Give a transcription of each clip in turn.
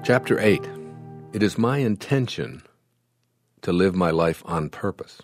Chapter 8. It is my intention to live my life on purpose.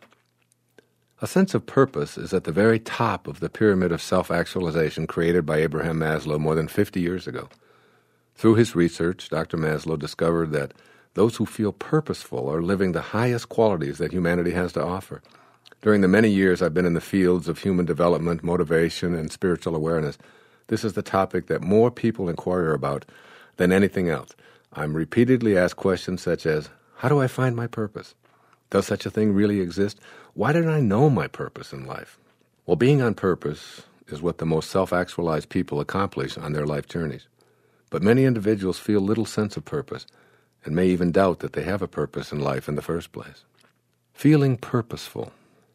A sense of purpose is at the very top of the pyramid of self-actualization created by Abraham Maslow more than 50 years ago. Through his research, Dr. Maslow discovered that those who feel purposeful are living the highest qualities that humanity has to offer. During the many years I've been in the fields of human development, motivation, and spiritual awareness, this is the topic that more people inquire about than anything else. I'm repeatedly asked questions such as, how do I find my purpose? Does such a thing really exist? Why didn't I know my purpose in life? Well, being on purpose is what the most self-actualized people accomplish on their life journeys. But many individuals feel little sense of purpose and may even doubt that they have a purpose in life in the first place. Feeling purposeful.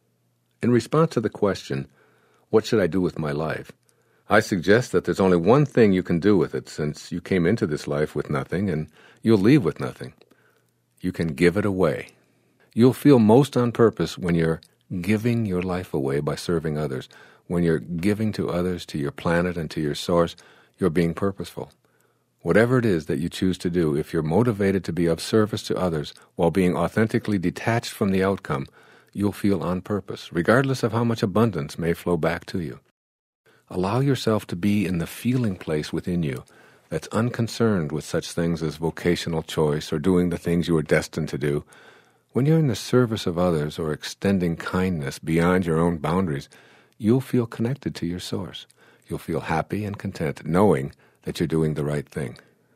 In response to the question, what should I do with my life? I suggest that there's only one thing you can do with it, since you came into this life with nothing and you'll leave with nothing. You can give it away. You'll feel most on purpose when you're giving your life away by serving others. When you're giving to others, to your planet, and to your source, you're being purposeful. Whatever it is that you choose to do, if you're motivated to be of service to others while being authentically detached from the outcome, you'll feel on purpose, regardless of how much abundance may flow back to you. Allow yourself to be in the feeling place within you that's unconcerned with such things as vocational choice or doing the things you are destined to do. When you're in the service of others or extending kindness beyond your own boundaries, you'll feel connected to your source. You'll feel happy and content knowing that you're doing the right thing.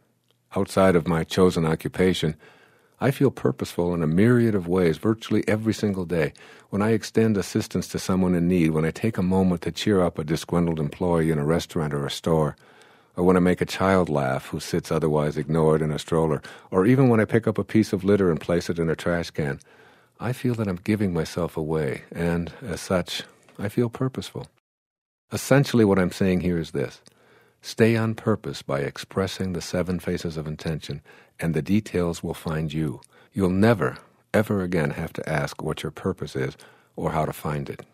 Outside of my chosen occupation, I feel purposeful in a myriad of ways virtually every single day. When I extend assistance to someone in need, when I take a moment to cheer up a disgruntled employee in a restaurant or a store, or when I make a child laugh who sits otherwise ignored in a stroller, or even when I pick up a piece of litter and place it in a trash can, I feel that I'm giving myself away, and as such, I feel purposeful. Essentially what I'm saying here is this. Stay on purpose by expressing the 7 phases of intention, and the details will find you. You'll never, ever again have to ask what your purpose is or how to find it.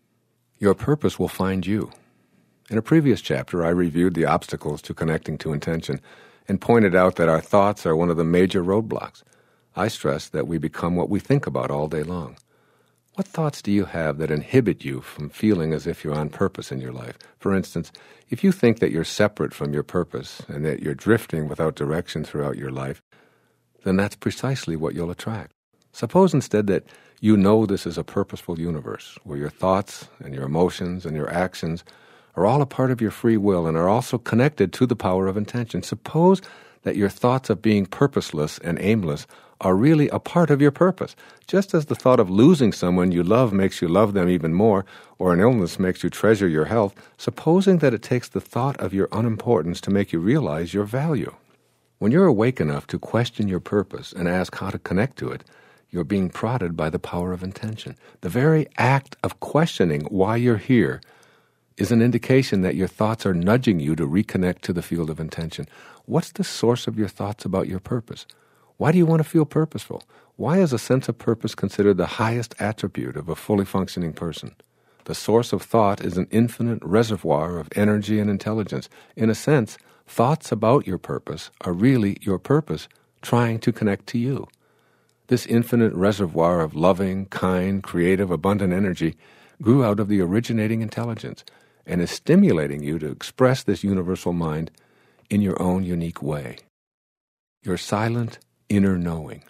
Your purpose will find you. In a previous chapter, I reviewed the obstacles to connecting to intention and pointed out that our thoughts are one of the major roadblocks. I stressed that we become what we think about all day long. What thoughts do you have that inhibit you from feeling as if you're on purpose in your life? For instance, if you think that you're separate from your purpose and that you're drifting without direction throughout your life, then that's precisely what you'll attract. Suppose instead that you know this is a purposeful universe where your thoughts and your emotions and your actions are all a part of your free will and are also connected to the power of intention. Suppose that your thoughts of being purposeless and aimless are really a part of your purpose. Just as the thought of losing someone you love makes you love them even more, or an illness makes you treasure your health, supposing that it takes the thought of your unimportance to make you realize your value. When you're awake enough to question your purpose and ask how to connect to it, you're being prodded by the power of intention. The very act of questioning why you're here is an indication that your thoughts are nudging you to reconnect to the field of intention. What's the source of your thoughts about your purpose? Why do you want to feel purposeful? Why is a sense of purpose considered the highest attribute of a fully functioning person? The source of thought is an infinite reservoir of energy and intelligence. In a sense, thoughts about your purpose are really your purpose trying to connect to you. This infinite reservoir of loving, kind, creative, abundant energy grew out of the originating intelligence and is stimulating you to express this universal mind in your own unique way. Your silent inner knowing.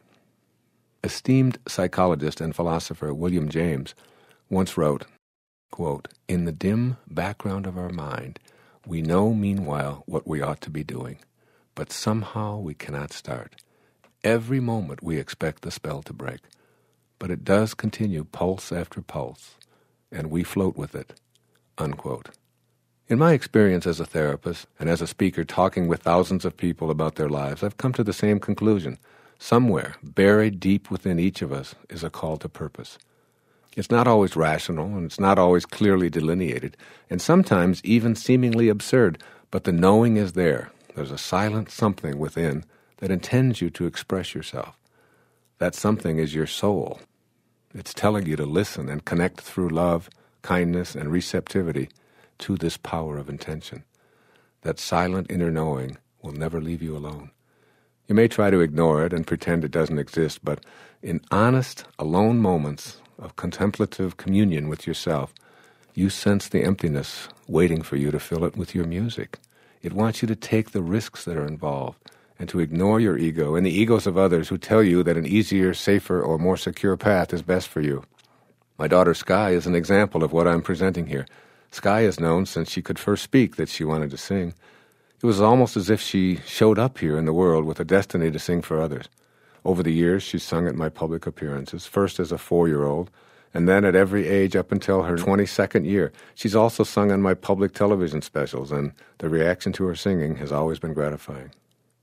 Esteemed psychologist and philosopher William James once wrote, quote, "In the dim background of our mind, we know meanwhile what we ought to be doing, but somehow we cannot start. Every moment we expect the spell to break, but it does continue pulse after pulse, and we float with it." Unquote. In my experience as a therapist and as a speaker talking with thousands of people about their lives, I've come to the same conclusion. Somewhere, buried deep within each of us, is a call to purpose. It's not always rational, and it's not always clearly delineated, and sometimes even seemingly absurd, but the knowing is there. There's a silent something within that intends you to express yourself. That something is your soul. It's telling you to listen and connect through love, kindness, and receptivity to this power of intention. That silent inner knowing will never leave you alone. You may try to ignore it and pretend it doesn't exist, but in honest, alone moments of contemplative communion with yourself, you sense the emptiness waiting for you to fill it with your music. It wants you to take the risks that are involved and to ignore your ego and the egos of others who tell you that an easier, safer, or more secure path is best for you. My daughter Sky is an example of what I'm presenting here. Sky has known since she could first speak that she wanted to sing. It was almost as if she showed up here in the world with a destiny to sing for others. Over the years, she's sung at my public appearances, first as a 4-year-old, and then at every age up until her 22nd year. She's also sung on my public television specials, and the reaction to her singing has always been gratifying.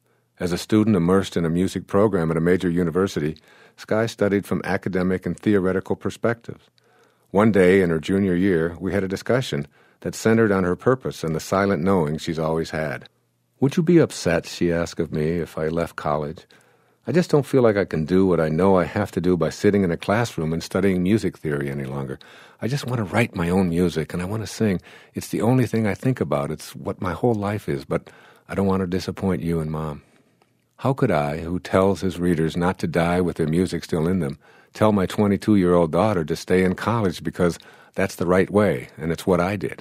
As a student immersed in a music program at a major university, Sky studied from academic and theoretical perspectives. One day in her junior year, we had a discussion that centered on her purpose and the silent knowing she's always had. "Would you be upset," she asked of me, "if I left college? I just don't feel like I can do what I know I have to do by sitting in a classroom and studying music theory any longer. I just want to write my own music, and I want to sing. It's the only thing I think about. It's what my whole life is, but I don't want to disappoint you and Mom." How could I, who tells his readers not to die with their music still in them, tell my 22-year-old daughter to stay in college because that's the right way, and it's what I did?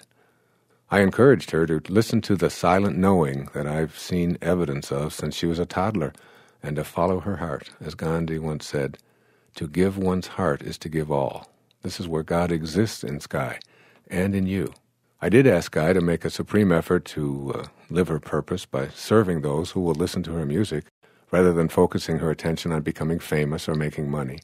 I encouraged her to listen to the silent knowing that I've seen evidence of since she was a toddler, and to follow her heart. As Gandhi once said, "To give one's heart is to give all." This is where God exists in Sky, and in you. I did ask Sky to make a supreme effort to live her purpose by serving those who will listen to her music, rather than focusing her attention on becoming famous or making money.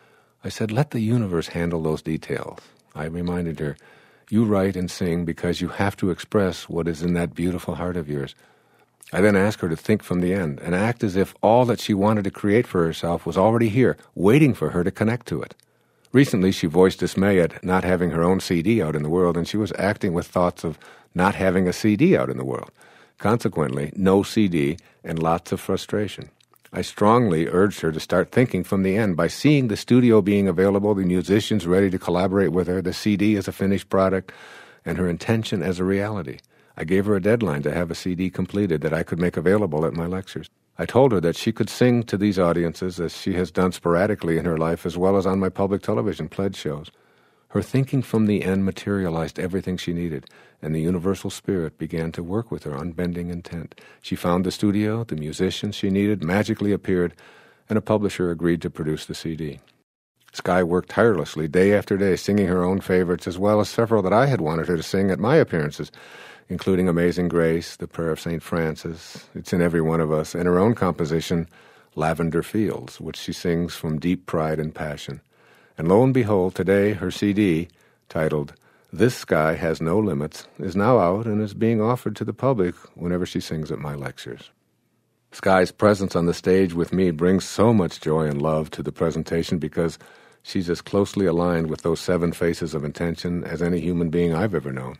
I said, let the universe handle those details. I reminded her, you write and sing because you have to express what is in that beautiful heart of yours. I then asked her to think from the end and act as if all that she wanted to create for herself was already here, waiting for her to connect to it. Recently, she voiced dismay at not having her own CD out in the world, and she was acting with thoughts of not having a CD out in the world. Consequently, no CD and lots of frustration. I strongly urged her to start thinking from the end by seeing the studio being available, the musicians ready to collaborate with her, the CD as a finished product, and her intention as a reality. I gave her a deadline to have a CD completed that I could make available at my lectures. I told her that she could sing to these audiences as she has done sporadically in her life as well as on my public television pledge shows. Her thinking from the end materialized everything she needed, and the universal spirit began to work with her unbending intent. She found the studio, the musicians she needed magically appeared, and a publisher agreed to produce the CD. Sky worked tirelessly day after day, singing her own favorites as well as several that I had wanted her to sing at my appearances, including Amazing Grace, The Prayer of St. Francis, It's in Every One of Us, and her own composition, Lavender Fields, which she sings from deep pride and passion. And lo and behold, today her CD, titled This Sky Has No Limits, is now out and is being offered to the public whenever she sings at my lectures. Sky's presence on the stage with me brings so much joy and love to the presentation because she's as closely aligned with those 7 faces of intention as any human being I've ever known.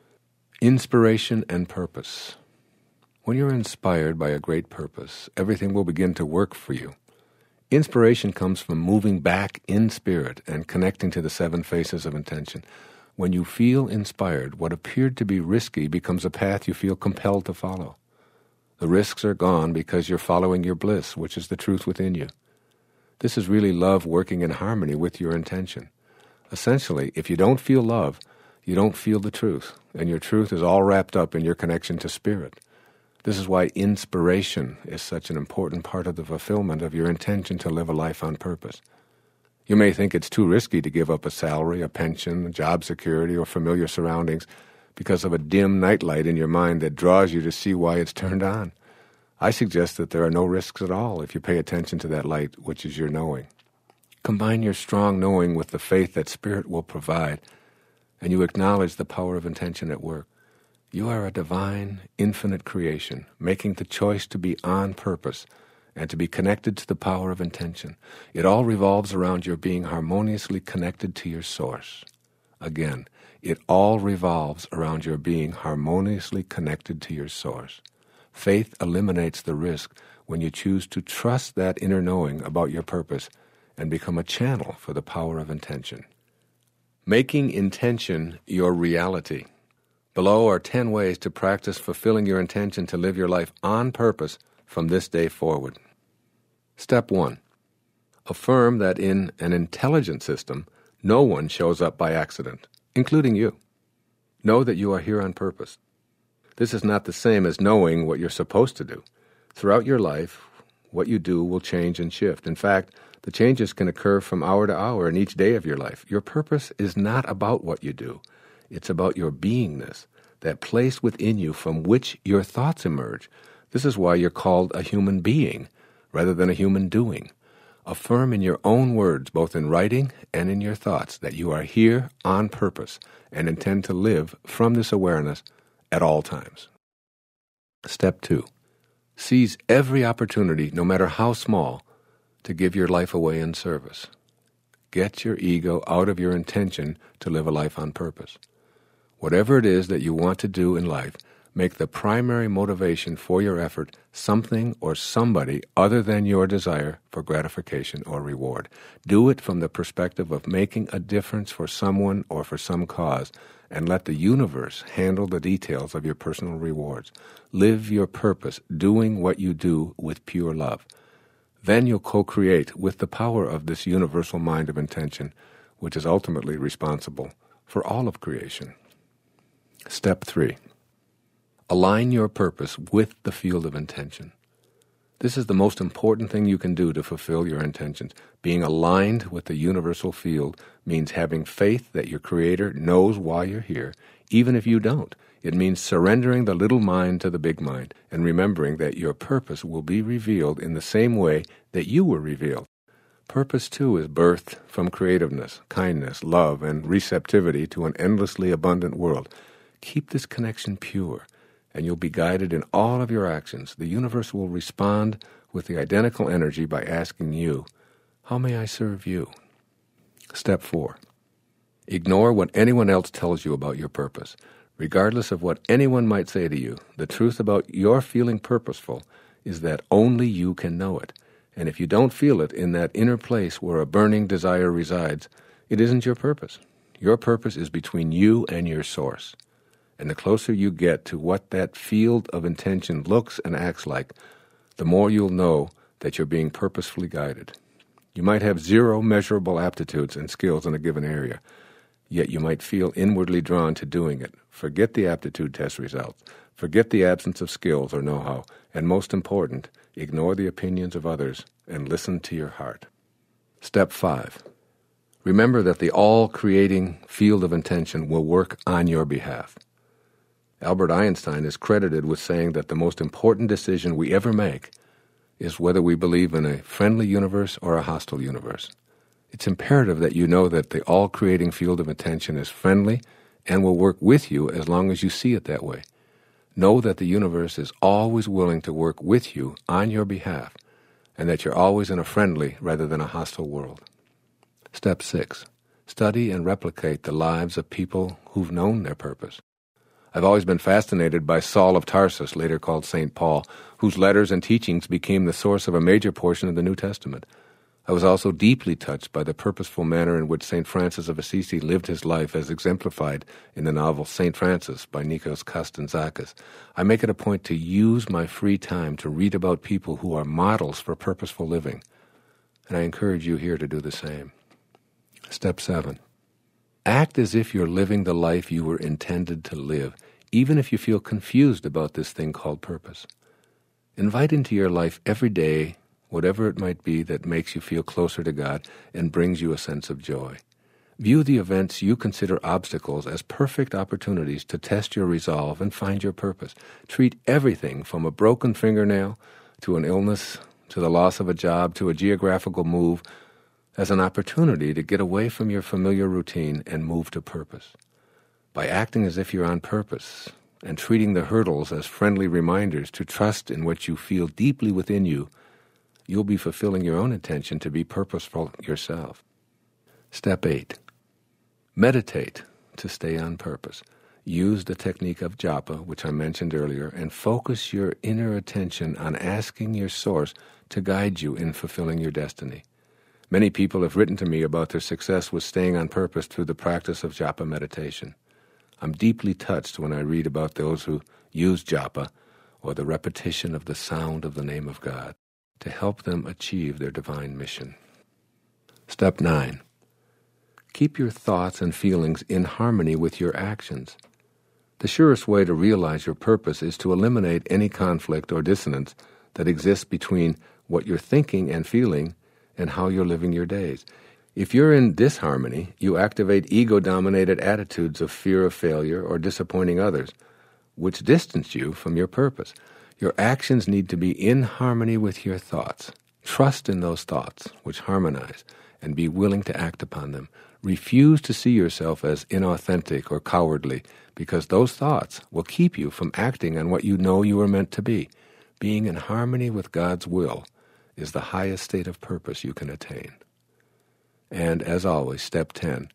Inspiration and purpose. When you're inspired by a great purpose, everything will begin to work for you. Inspiration comes from moving back in spirit and connecting to the 7 faces of intention. When you feel inspired, what appeared to be risky becomes a path you feel compelled to follow. The risks are gone because you're following your bliss, which is the truth within you. This is really love working in harmony with your intention. Essentially, if you don't feel love, you don't feel the truth, and your truth is all wrapped up in your connection to spirit. This is why inspiration is such an important part of the fulfillment of your intention to live a life on purpose. You may think it's too risky to give up a salary, a pension, job security, or familiar surroundings because of a dim nightlight in your mind that draws you to see why it's turned on. I suggest that there are no risks at all if you pay attention to that light, which is your knowing. Combine your strong knowing with the faith that Spirit will provide, and you acknowledge the power of intention at work. You are a divine, infinite creation, making the choice to be on purpose and to be connected to the power of intention. It all revolves around your being harmoniously connected to your source. Again, it all revolves around your being harmoniously connected to your source. Faith eliminates the risk when you choose to trust that inner knowing about your purpose and become a channel for the power of intention. Making intention your reality. Below are 10 ways to practice fulfilling your intention to live your life on purpose from this day forward. Step 1. Affirm that in an intelligent system, no one shows up by accident, including you. Know that you are here on purpose. This is not the same as knowing what you're supposed to do. Throughout your life, what you do will change and shift. In fact, the changes can occur from hour to hour in each day of your life. Your purpose is not about what you do. It's about your beingness, that place within you from which your thoughts emerge. This is why you're called a human being rather than a human doing. Affirm in your own words, both in writing and in your thoughts, that you are here on purpose and intend to live from this awareness at all times. Step 2. Seize every opportunity, no matter how small, to give your life away in service. Get your ego out of your intention to live a life on purpose. Whatever it is that you want to do in life, make the primary motivation for your effort something or somebody other than your desire for gratification or reward. Do it from the perspective of making a difference for someone or for some cause, and let the universe handle the details of your personal rewards. Live your purpose, doing what you do with pure love. Then you'll co-create with the power of this universal mind of intention, which is ultimately responsible for all of creation. Step 3. Align your purpose with the field of intention. This is the most important thing you can do to fulfill your intentions. Being aligned with the universal field means having faith that your Creator knows why you're here, even if you don't. It means surrendering the little mind to the big mind and remembering that your purpose will be revealed in the same way that you were revealed. Purpose, too, is birthed from creativeness, kindness, love, and receptivity to an endlessly abundant world. Keep this connection pure, and you'll be guided in all of your actions. The universe will respond with the identical energy by asking you, "How may I serve you?" Step 4. Ignore what anyone else tells you about your purpose. Regardless of what anyone might say to you, the truth about your feeling purposeful is that only you can know it. And if you don't feel it in that inner place where a burning desire resides, it isn't your purpose. Your purpose is between you and your source. And the closer you get to what that field of intention looks and acts like, the more you'll know that you're being purposefully guided. You might have zero measurable aptitudes and skills in a given area, yet you might feel inwardly drawn to doing it. Forget the aptitude test results. Forget the absence of skills or know-how. And most important, ignore the opinions of others and listen to your heart. Step 5. Remember that the all-creating field of intention will work on your behalf. Albert Einstein is credited with saying that the most important decision we ever make is whether we believe in a friendly universe or a hostile universe. It's imperative that you know that the all-creating field of intention is friendly and will work with you as long as you see it that way. Know that the universe is always willing to work with you on your behalf, and that you're always in a friendly rather than a hostile world. Step 6. Study and replicate the lives of people who've known their purpose. I've always been fascinated by Saul of Tarsus, later called St. Paul, whose letters and teachings became the source of a major portion of the New Testament. I was also deeply touched by the purposeful manner in which St. Francis of Assisi lived his life as exemplified in the novel St. Francis by Nikos Kazantzakis. I make it a point to use my free time to read about people who are models for purposeful living, and I encourage you here to do the same. Step 7. Act as if you're living the life you were intended to live, even if you feel confused about this thing called purpose. Invite into your life every day whatever it might be that makes you feel closer to God and brings you a sense of joy. View the events you consider obstacles as perfect opportunities to test your resolve and find your purpose. Treat everything from a broken fingernail to an illness, to the loss of a job, to a geographical move, as an opportunity to get away from your familiar routine and move to purpose. By acting as if you're on purpose and treating the hurdles as friendly reminders to trust in what you feel deeply within you, you'll be fulfilling your own intention to be purposeful yourself. Step 8. Meditate to stay on purpose. Use the technique of japa, which I mentioned earlier, and focus your inner attention on asking your source to guide you in fulfilling your destiny. Many people have written to me about their success with staying on purpose through the practice of japa meditation. I'm deeply touched when I read about those who use japa, or the repetition of the sound of the name of God. to help them achieve their divine mission. Step 9. Keep your thoughts and feelings in harmony with your actions. The surest way to realize your purpose is to eliminate any conflict or dissonance that exists between what you're thinking and feeling and how you're living your days. If you're in disharmony, you activate ego-dominated attitudes of fear of failure or disappointing others, which distance you from your purpose. Your actions need to be in harmony with your thoughts. Trust in those thoughts, which harmonize, and be willing to act upon them. Refuse to see yourself as inauthentic or cowardly, because those thoughts will keep you from acting on what you know you are meant to be. Being in harmony with God's will is the highest state of purpose you can attain. And as always, step 10,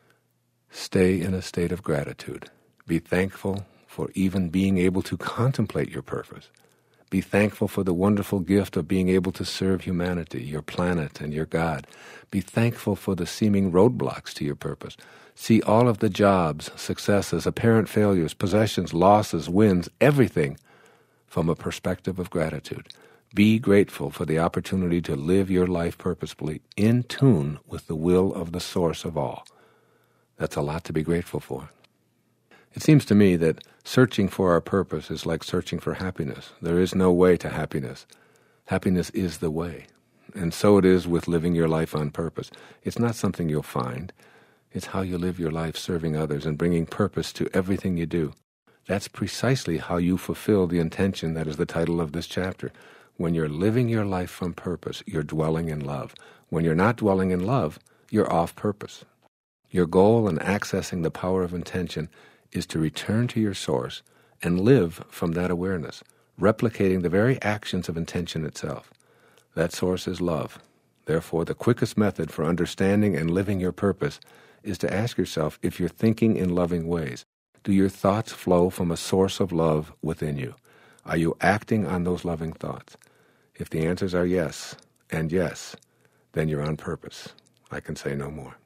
stay in a state of gratitude. Be thankful for even being able to contemplate your purpose. Be thankful for the wonderful gift of being able to serve humanity, your planet, and your God. Be thankful for the seeming roadblocks to your purpose. See all of the jobs, successes, apparent failures, possessions, losses, wins, everything from a perspective of gratitude. Be grateful for the opportunity to live your life purposefully, in tune with the will of the source of all. That's a lot to be grateful for. It seems to me that searching for our purpose is like searching for happiness. There is no way to happiness. Happiness is the way. And so it is with living your life on purpose. It's not something you'll find. It's how you live your life serving others and bringing purpose to everything you do. That's precisely how you fulfill the intention that is the title of this chapter. When you're living your life from purpose, you're dwelling in love. When you're not dwelling in love, you're off purpose. Your goal in accessing the power of intention is to return to your source and live from that awareness, replicating the very actions of intention itself. That source is love. Therefore, the quickest method for understanding and living your purpose is to ask yourself if you're thinking in loving ways. Do your thoughts flow from a source of love within you? Are you acting on those loving thoughts? If the answers are yes, and yes, then you're on purpose. I can say no more.